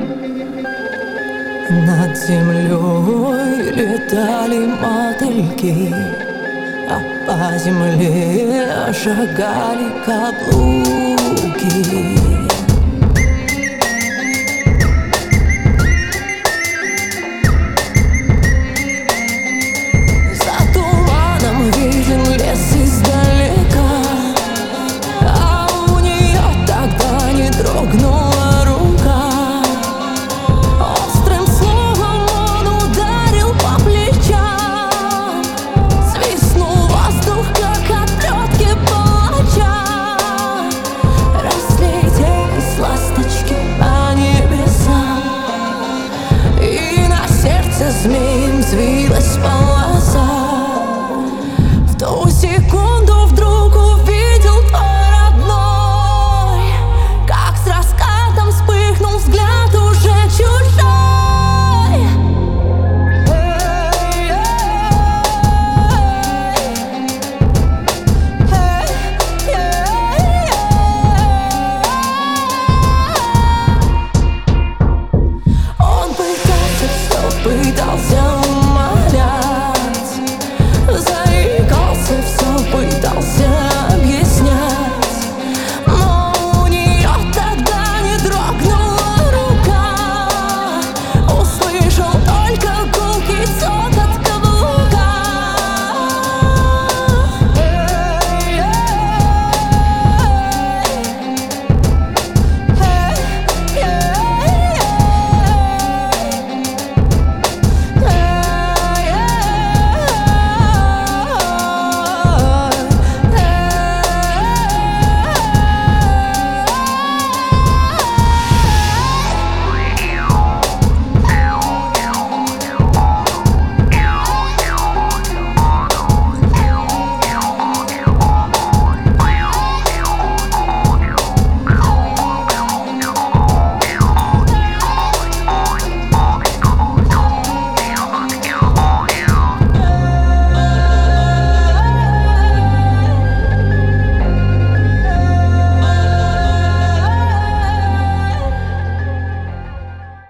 Над землей летали мотыльки, а по земле шагали каблуки. За туманом виден лес издалека, а у нее тогда не дрогнула рука. Острым словом он ударил по плечам, свистнул воздух, как от плетки палача. Разлетелись ласточки по небесам, и на сердце змеем взвилась полоса.